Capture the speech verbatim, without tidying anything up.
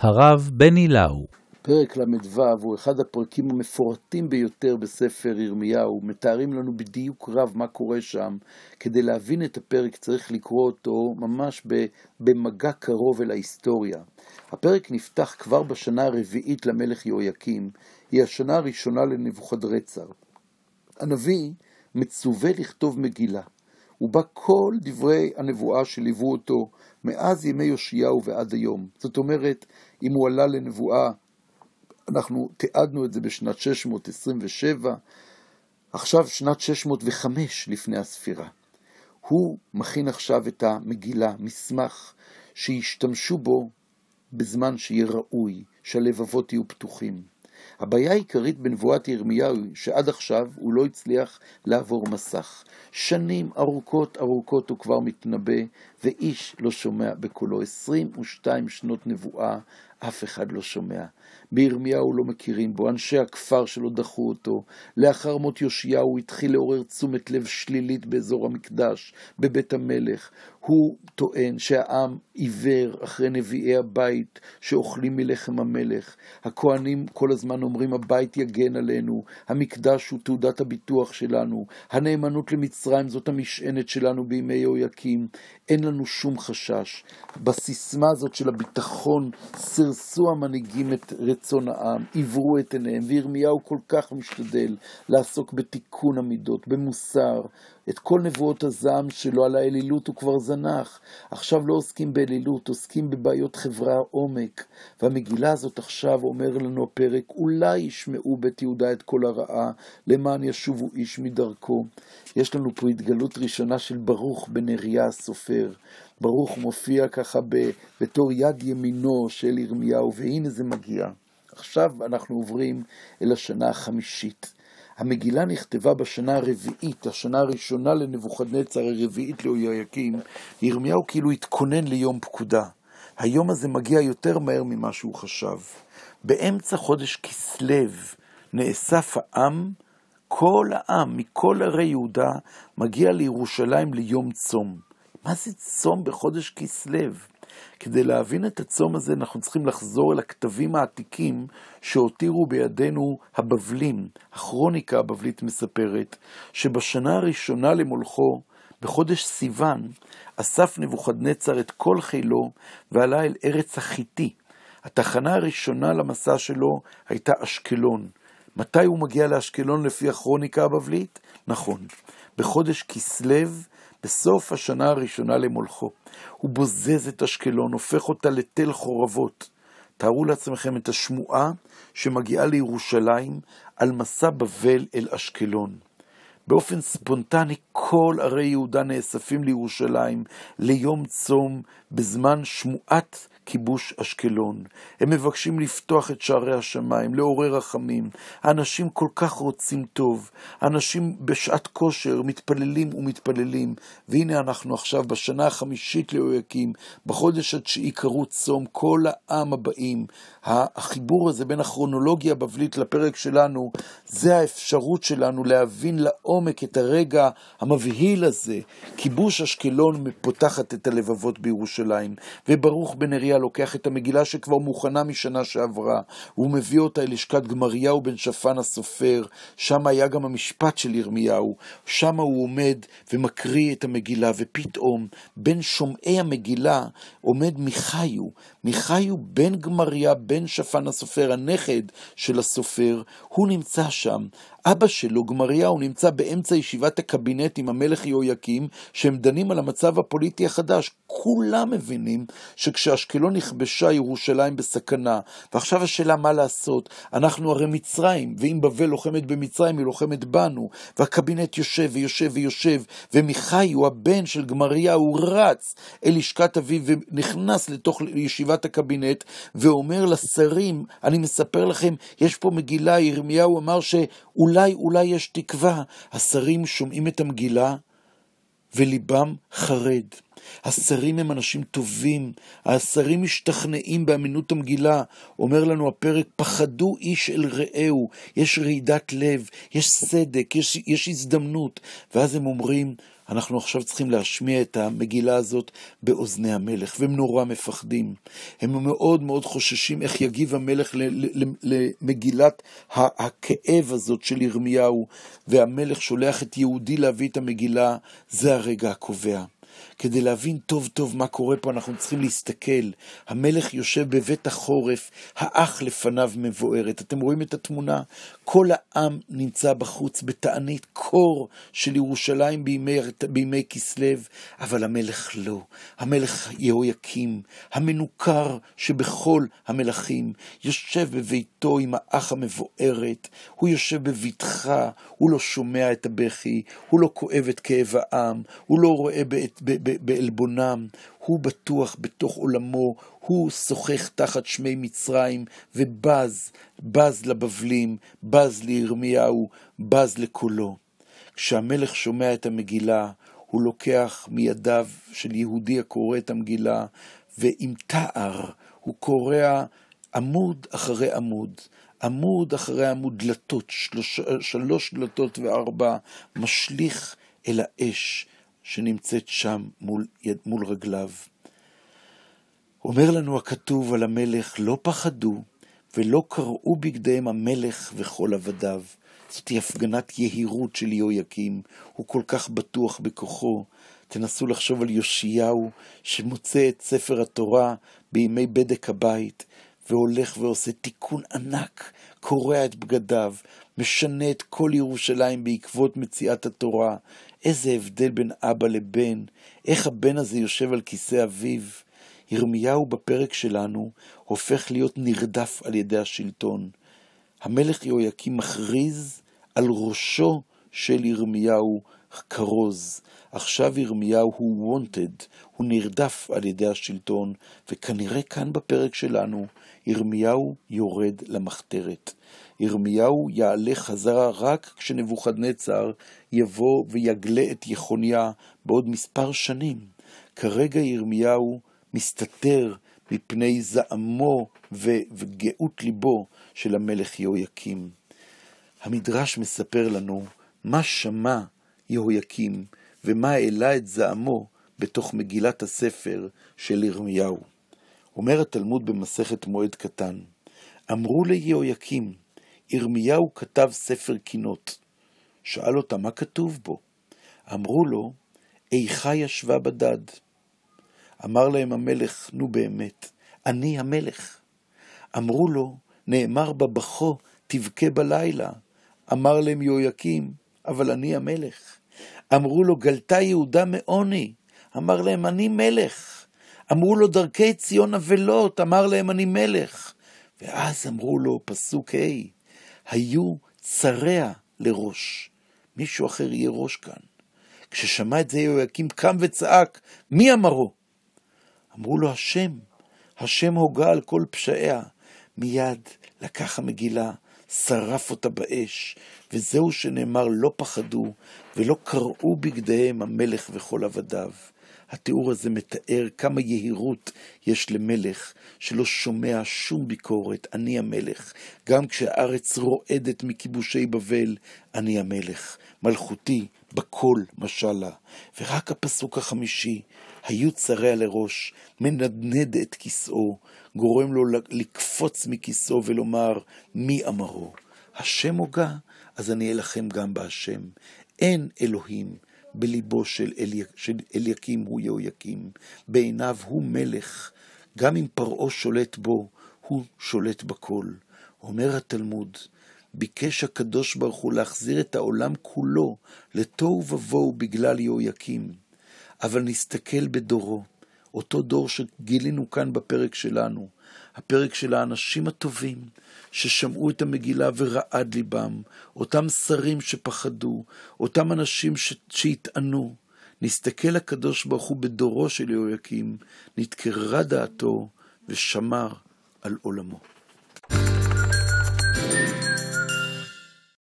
הרב בני לאו. פרק למדו הוא אחד הפרקים המפורטים ביותר בספר ירמיהו, מתארים לנו בדיוק רב מה קורה שם. כדי להבין את הפרק צריך לקרוא אותו ממש במגע קרוב אל ההיסטוריה. הפרק נפתח כבר בשנה הרביעית למלך יהויקים, היא השנה הראשונה לנבוכדרצר. הנביא מצווה לכתוב מגילה, ובה כל דברי הנבואה שליוו אותו מאז ימי יאשיהו ועד היום. זאת אומרת, אם הוא עלה לנבואה, אנחנו תיעדנו את זה בשנת שש מאות עשרים ושבע, עכשיו שנת שש מאות וחמש לפני הספירה. הוא מכין עכשיו את המגילה, מסמך שישתמשו בו בזמן שיהיה ראוי, שהלבבות יהיו פתוחים. הבעיה העיקרית בנבואת ירמיהו שעד עכשיו הוא לא הצליח לעבור מסך. שנים ארוכות ארוכות הוא כבר מתנבא ואיש לא שומע בקולו. עשרים ושתיים שנות נבואה אף אחד לא שומע. בירמיהו לא מכירים בו, אנשי הכפר שלו דחו אותו. לאחר מות יאשיהו הוא התחיל לעורר תשומת לב שלילית באזור המקדש, בבית המלך. הוא טוען שהעם עיוור אחרי נביאי הבית שאוכלים מלחם המלך. הכהנים כל הזמן אומרים הבית יגן עלינו, המקדש הוא תעודת הביטוח שלנו, הנאמנות למצרים זאת המשענת שלנו בימי יהויקים. אין לנו שום חשש. בסיסמה הזאת של הביטחון סרסו המנהיגים את רצון העם, עברו את עיניהם, וירמיהו כל כך משתדל לעסוק בתיקון המידות, במוסר. את כל נבואות הזעם שלו על האלילות הוא כבר זנח. עכשיו לא עוסקים באלילות, עוסקים בבעיות חברה עומק. והמגילה הזאת עכשיו אומר לנו הפרק, אולי ישמעו בית יהודה את כל הרעה, למען ישובו איש מדרכו. יש לנו פה התגלות ראשונה של ברוך בן נריה הסופר. ברוך מופיע ככה ב, בתור יד ימינו של ירמיהו, והנה זה מגיע. עכשיו אנחנו עוברים אל השנה החמישית. המגילה נכתבה בשנה הרביעית, השנה הראשונה לנבוכדנצר, הרביעית ליהויקים. ירמיהו כאילו התכונן ליום פקודה. היום הזה מגיע יותר מהר ממה שהוא חשב. באמצע חודש כסלו נאסף העם, כל העם מכל ערי יהודה מגיע לירושלים ליום צום. מה זה צום בחודש כסלו? כדי להבין את הצום הזה אנחנו צריכים לחזור אל הכתבים העתיקים שהותירו בידינו הבבלים. הכרוניקה הבבלית מספרת שבשנה הראשונה למולכו, בחודש סיוון, אסף נבוכדנצר את כל חילו ועלה אל ארץ החיתי. התחנה הראשונה למסע שלו הייתה אשקלון. מתי הוא מגיע לאשקלון לפי הכרוניקה הבבלית? נכון, בחודש כסלו, בסוף השנה הראשונה למולכו. הוא בוזז את אשקלון, הופך אותה לתל חורבות. תארו לעצמכם את השמועה שמגיעה לירושלים על מסע בבל אל אשקלון. באופן ספונטני כל ערי יהודה נאספים לירושלים ליום צום בזמן שמועת כיבוש אשקלון. הם מבקשים לפתוח את שערי השמיים, לעורר רחמים. האנשים כל כך רוצים טוב. האנשים בשעת כושר מתפללים ומתפללים. והנה אנחנו עכשיו בשנה החמישית ליהויקים, בחודש התשיעי קראו צום, כל העם הבאים. החיבור הזה בין הכרונולוגיה הבבלית לפרק שלנו, זה האפשרות שלנו להבין לעומק את הרגע המבהיל הזה. כיבוש אשקלון פותחת את הלבבות בירושלים, וברוך בן נריה לוקח את המגילה שכבר מוכנה משנה שעברה, הוא מביא אותה אל לשכת גמריהו בן שפן הסופר. שם היה גם המשפט של ירמיהו, שם הוא עומד ומקריא את המגילה, ופתאום בין שומעי המגילה עומד מיכאיו, מיכאיו בן גמריה בן שפן הסופר, הנכד של הסופר. הוא נמצא שם. אבא שלו, גמריהו, נמצא באמצע ישיבת הקבינט עם המלך יהויקים, שהם דנים על המצב הפוליטי החדש. כולם מבינים שכשאשקלון נכבשה ירושלים בסכנה, ועכשיו השאלה מה לעשות. אנחנו הרי מצרים, ואם בבל לוחמת במצרים היא לוחמת בנו, והקבינט יושב ויושב ויושב, ומיכאיו הבן של גמריהו רץ אל לשכת אביו ונכנס לתוך ישיבת הקבינט ואומר לשרים, אני מספר לכם, יש פה מגילה. ירמיהו אמר שאולי אולי יש תקווה. השרים שומעים את המגילה וליבם חרד. השרים הם אנשים טובים, השרים משתכנעים באמינות המגילה, אומר לנו הפרק, פחדו איש אל רעהו, יש רעידת לב, יש סדק, יש, יש הזדמנות, ואז הם אומרים, אנחנו עכשיו צריכים להשמיע את המגילה הזאת באוזני המלך, והם נורא מפחדים. הם מאוד מאוד חוששים איך יגיב המלך למגילת הכאב הזאת של ירמיהו, והמלך שולח את יהודי להביא את המגילה, זה הרגע הקובע. כדי להבין טוב טוב מה קורה פה, אנחנו צריכים להסתכל. המלך יושב בבית החורף, האח לפניו מבוארת. אתם רואים את התמונה? כל העם נמצא בחוץ בתענית קור של ירושלים בימי, בימי כסלב, אבל המלך לא. המלך יהויקים, המנוכר שבכל המלכים, יושב בביתו עם האח המבוארת, הוא יושב בביתך, הוא לא שומע את הבכי, הוא לא כואב את כאב העם, הוא לא רואה בעת בעלבונם, הוא בטוח בתוך עולמו, הוא שוחח תחת שמי מצרים, ובז, בז לבבלים, בז לירמיהו, בז לקולו. כשהמלך שומע את המגילה, הוא לוקח מידיו של יהודי הקורא את המגילה, ועם תאר הוא קורא עמוד אחרי עמוד, עמוד אחרי עמוד, דלתות, שלוש, שלוש דלתות וארבע, משליך אל האש, שנמצאת שם מול, מול רגליו. אומר לנו הכתוב על המלך, לא פחדו ולא קראו בגדיהם המלך וכל עבדיו. זאת היא הפגנת יהירות של יהויקים, הוא כל כך בטוח בכוחו. תנסו לחשוב על יאשיהו שמוצא את ספר התורה בימי בדק הבית, והולך ועושה תיקון ענק, קורע את בגדיו, משנה את כל ירושלים בעקבות מציאת התורה. איזה הבדל בין אבא לבן, איך הבן הזה יושב על כיסא אביו. ירמיהו בפרק שלנו הופך להיות נרדף על ידי השלטון. המלך יהויקים מכריז על ראשו של ירמיהו כרוז. עכשיו ירמיהו הוא wanted, הוא נרדף על ידי השלטון, וכנראה כאן בפרק שלנו ירמיהו יורד למחתרת. ירמיהו יעלה חזרה רק כשנבוכדנצר יבוא ויגלה את יחוניה בעוד מספר שנים. כרגע ירמיהו מסתתר מפני זעמו וגאות ליבו של המלך יהויקים. המדרש מספר לנו מה שמע יהויקים ומה העלה את זעמו בתוך מגילת הספר של ירמיהו. אומר התלמוד במסכת מועד קטן, אמרו ליהויקים, ירמיהו כתב ספר קינות. שאל אותה מה כתוב בו? אמרו לו, איכה ישבה בדד. אמר להם המלך, נו באמת, אני המלך. אמרו לו, נאמר בבכו, תבכה בלילה. אמר להם יהויקים, אבל אני המלך. אמרו לו, גלתה יהודה מעוני. אמר להם, אני מלך. אמרו לו, דרכי ציון אבלות. אמר להם, אני מלך. ואז אמרו לו, פסוק ה', היו צריה לראש. מישהו אחר יהיה ראש כאן. כששמע את זה יהויקים קם וצעק, מי אמרו? אמרו לו, השם. השם הוגה על כל פשעיה. מיד לקח המגילה, שרף אותה באש, וזהו שנאמר, לא פחדו ולא קראו בגדיהם המלך וכל עבדיו. התיאור הזה מתאר כמה יהירות יש למלך שלא שומע שום ביקורת, אני המלך. גם כשהארץ רועדת מכיבושי בבל, אני המלך. מלכותי בכל משלה. ורק הפסוק החמישי, היו צריה לראש, מנדנד את כיסאו, גורם לו לקפוץ מכיסאו ולומר, מי אמרו? השם הוגה, אז אני אלחם גם בהשם. אין אלוהים בליבו של, אלי, של אליקים הוא יהויקים, בעיניו הוא מלך, גם אם פרעה שולט בו, הוא שולט בכל. אומר התלמוד, ביקש הקדוש ברוך הוא להחזיר את העולם כולו לתוהו ובוהו בגלל יהויקים, אבל נסתכל בדורו, אותו דור שגילינו כאן בפרק שלנו, הפרק של האנשים הטובים ששמעו את המגילה ורעד ליבם, אותם שרים שפחדו, אותם אנשים שהתענו. נסתכל הקדוש ברוך הוא בדורו של יהויקים, נתקרה דעתו ושמר על עולמו.